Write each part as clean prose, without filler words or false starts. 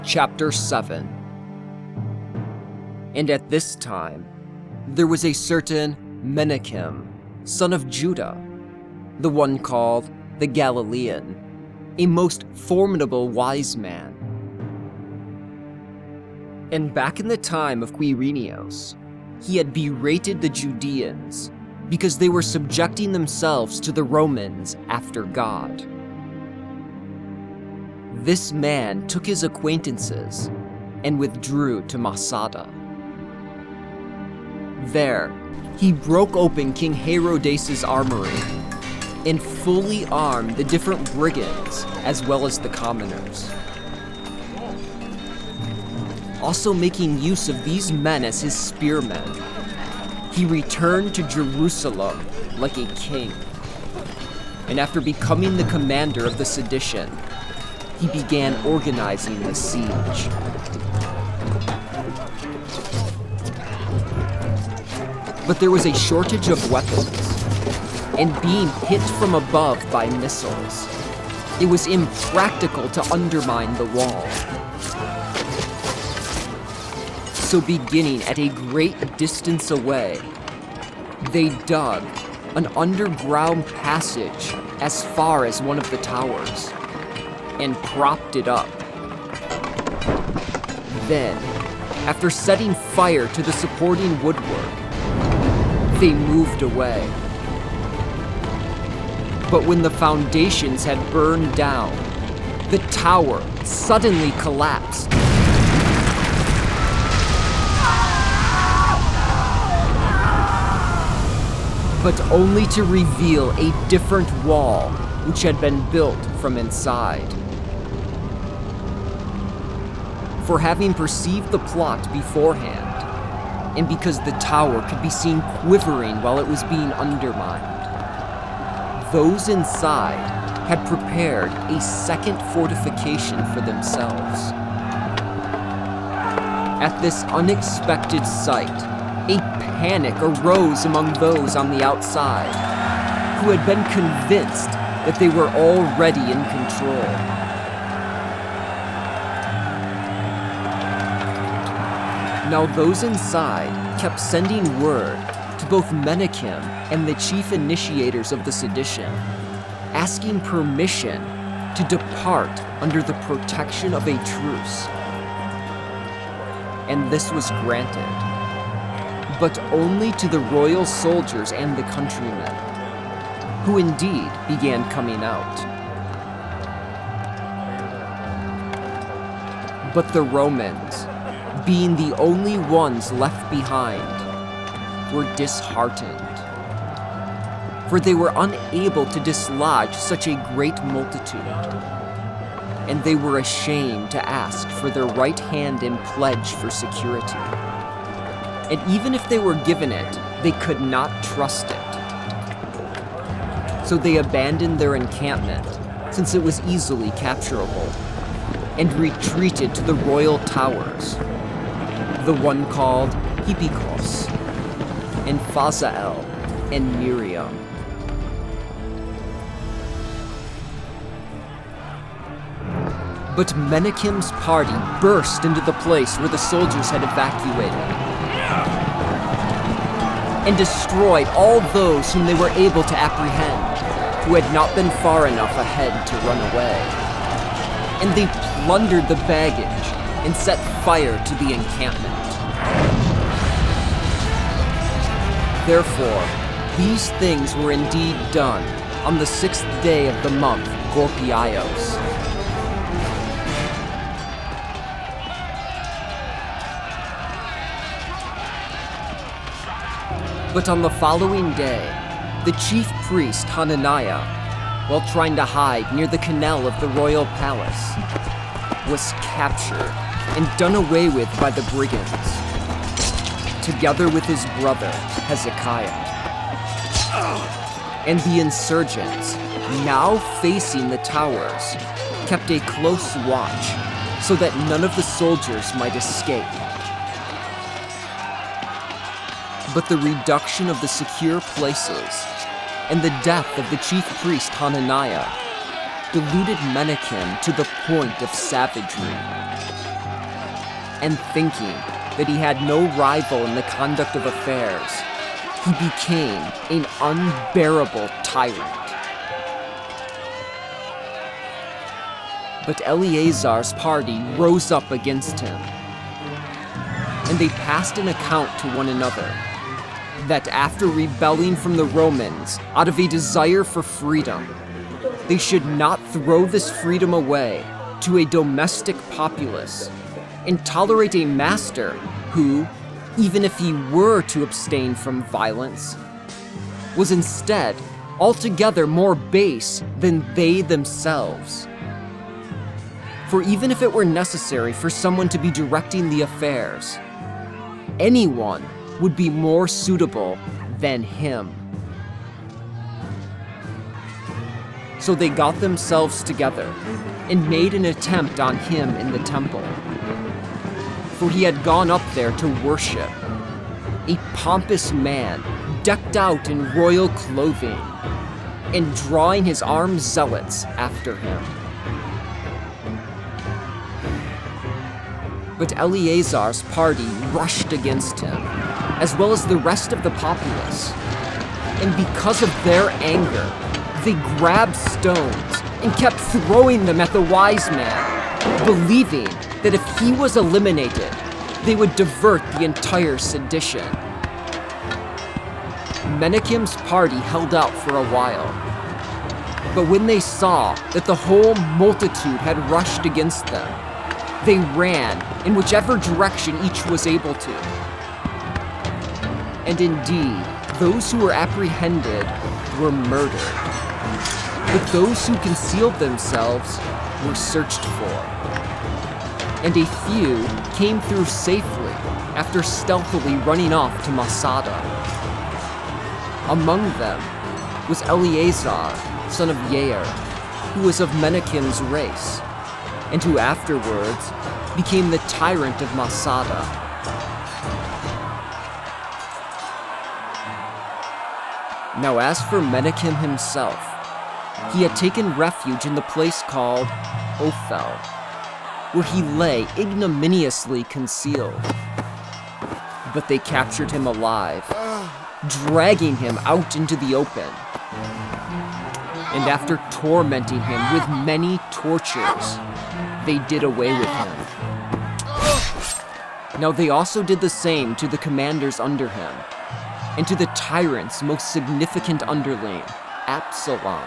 Chapter 7. And at this time, there was a certain Menachem, son of Judah, the one called the Galilean, a most formidable wise man. And back in the time of Quirinius, he had berated the Judeans because they were subjecting themselves to the Romans after God. This man took his acquaintances and withdrew to Masada. There, he broke open King Herodes' armory and fully armed the different brigands as well as the commoners. Also making use of these men as his spearmen, he returned to Jerusalem like a king. And after becoming the commander of the sedition, he began organizing the siege. But there was a shortage of weapons, and being hit from above by missiles, it was impractical to undermine the wall. So beginning at a great distance away, they dug an underground passage as far as one of the towers, and propped it up. Then, after setting fire to the supporting woodwork, they moved away. But when the foundations had burned down, the tower suddenly collapsed. But only to reveal a different wall which had been built from inside. For having perceived the plot beforehand, and because the tower could be seen quivering while it was being undermined, those inside had prepared a second fortification for themselves. At this unexpected sight, a panic arose among those on the outside, who had been convinced that they were already in control. Now those inside kept sending word to both Menachem and the chief initiators of the sedition, asking permission to depart under the protection of a truce. And this was granted, but only to the royal soldiers and the countrymen, who indeed began coming out. But the Romans, being the only ones left behind, were disheartened, for they were unable to dislodge such a great multitude, and they were ashamed to ask for their right hand in pledge for security. And even if they were given it, they could not trust it. So they abandoned their encampment, since it was easily capturable, and retreated to the royal towers, the one called Hippikos, and Phasael, and Miriam. But Menachem's party burst into the place where the soldiers had evacuated, and destroyed all those whom they were able to apprehend, who had not been far enough ahead to run away. And they plundered the baggage and set fire to the encampment. Therefore, these things were indeed done on the 6th day of the month, Gorpiaios. But on the following day, the chief priest Hananiah, while trying to hide near the canal of the royal palace, was captured and done away with by the brigands, together with his brother Hezekiah. And the insurgents, now facing the towers, kept a close watch so that none of the soldiers might escape. But the reduction of the secure places and the death of the chief priest Hananiah deluded Menachem to the point of savagery. and thinking that he had no rival in the conduct of affairs, he became an unbearable tyrant. But Eleazar's party rose up against him, and they passed an account to one another that after rebelling from the Romans out of a desire for freedom, they should not throw this freedom away to a domestic populace and tolerate a master who, even if he were to abstain from violence, was instead altogether more base than they themselves. For even if it were necessary for someone to be directing the affairs, anyone would be more suitable than him. So they got themselves together and made an attempt on him in the temple. For he had gone up there to worship, a pompous man decked out in royal clothing and drawing his armed zealots after him. But Eleazar's party rushed against him, as well as the rest of the populace. And because of their anger, they grabbed stones and kept throwing them at the wise man, believing that if he was eliminated, they would divert the entire sedition. Menachem's party held out for a while, but when they saw that the whole multitude had rushed against them, they ran in whichever direction each was able to. And indeed, those who were apprehended were murdered, but those who concealed themselves were searched for. And a few came through safely after stealthily running off to Masada. Among them was Eleazar, son of Yair, who was of Menachem's race, and who afterwards became the tyrant of Masada. Now as for Menachem himself, he had taken refuge in the place called Ophel, where he lay ignominiously concealed. But they captured him alive, dragging him out into the open. And after tormenting him with many tortures, they did away with him. Now they also did the same to the commanders under him, and to the tyrant's most significant underling, Absalom.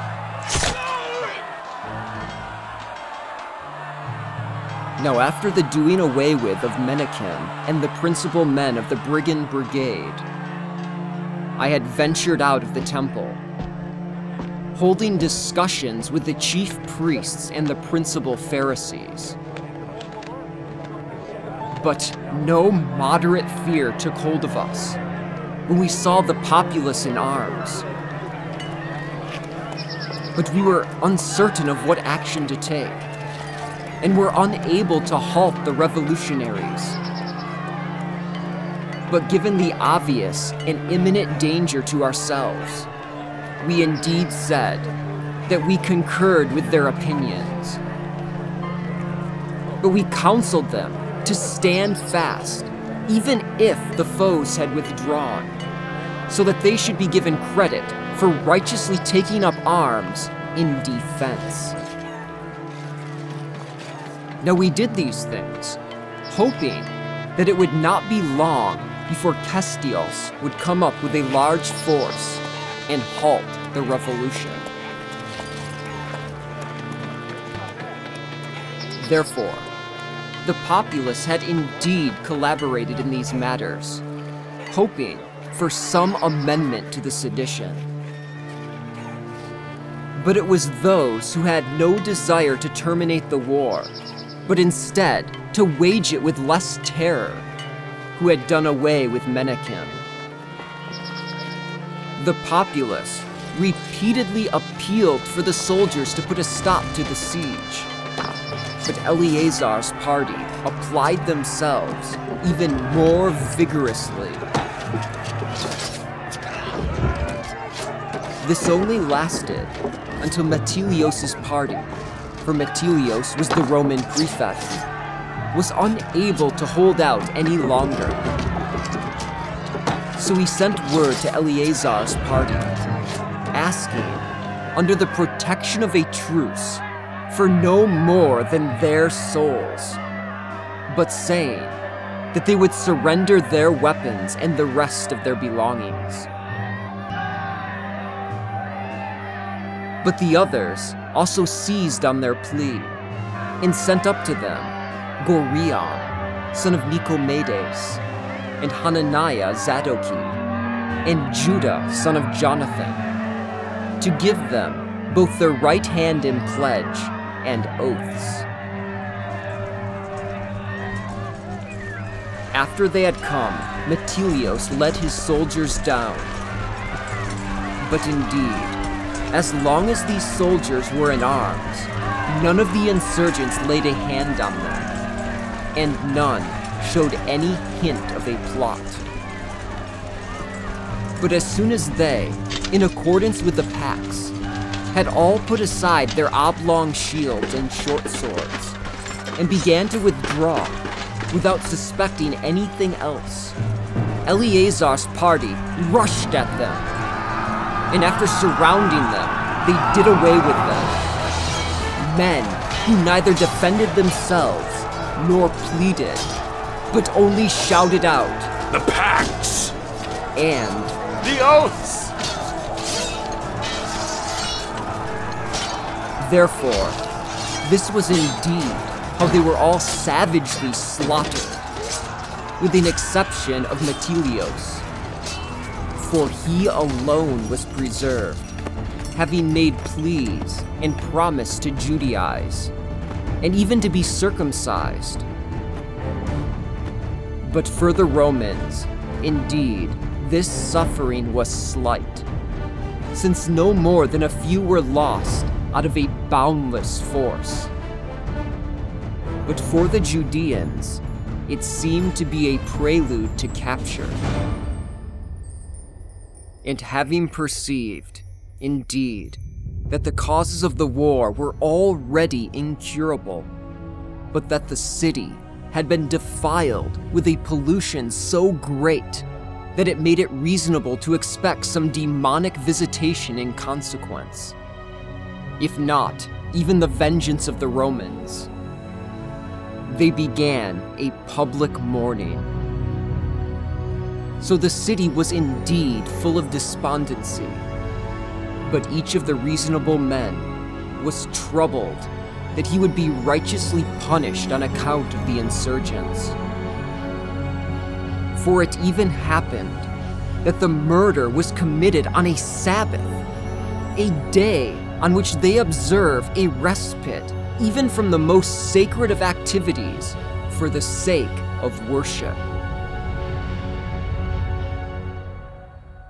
Now after the doing away with of Menachem and the principal men of the brigand brigade, I had ventured out of the temple, holding discussions with the chief priests and the principal Pharisees. But no moderate fear took hold of us when we saw the populace in arms. But we were uncertain of what action to take, and were unable to halt the revolutionaries. But given the obvious and imminent danger to ourselves, we indeed said that we concurred with their opinions. But we counseled them to stand fast, even if the foes had withdrawn, so that they should be given credit for righteously taking up arms in defense. Now we did these things, hoping that it would not be long before Kestios would come up with a large force and halt the revolution. Therefore, the populace had indeed collaborated in these matters, hoping for some amendment to the sedition. But it was those who had no desire to terminate the war, but instead to wage it with less terror, who had done away with Menachem. The populace repeatedly appealed for the soldiers to put a stop to the siege, but Eleazar's party applied themselves even more vigorously. This only lasted until Metilios's party, for Metilios was the Roman prefect, was unable to hold out any longer. So he sent word to Eleazar's party, asking, under the protection of a truce, for no more than their souls, but saying that they would surrender their weapons and the rest of their belongings. But the others also seized on their plea and sent up to them Gorion, son of Nicomedes, and Hananiah Zadoki, and Judah, son of Jonathan, to give them both their right hand in pledge and oaths. After they had come, Metelios led his soldiers down. But indeed, as long as these soldiers were in arms, none of the insurgents laid a hand on them, and none showed any hint of a plot. But as soon as they, in accordance with the pacts, had all put aside their oblong shields and short swords, and began to withdraw without suspecting anything else, Eleazar's party rushed at them, and after surrounding them, they did away with them. Men who neither defended themselves nor pleaded, but only shouted out, "The pacts! And The oaths!" Therefore, this was indeed how they were all savagely slaughtered, with the exception of Metelios, for he alone was preserved, having made pleas and promised to Judaize, and even to be circumcised. But for the Romans, indeed, this suffering was slight, since no more than a few were lost out of a boundless force. But for the Judeans, it seemed to be a prelude to capture. And having perceived, indeed, that the causes of the war were already incurable, but that the city had been defiled with a pollution so great that it made it reasonable to expect some demonic visitation in consequence, if not even the vengeance of the Romans, they began a public mourning. So the city was indeed full of despondency, but each of the reasonable men was troubled that he would be righteously punished on account of the insurgents. For it even happened that the murder was committed on a Sabbath, a day on which they observe a respite even from the most sacred of activities for the sake of worship.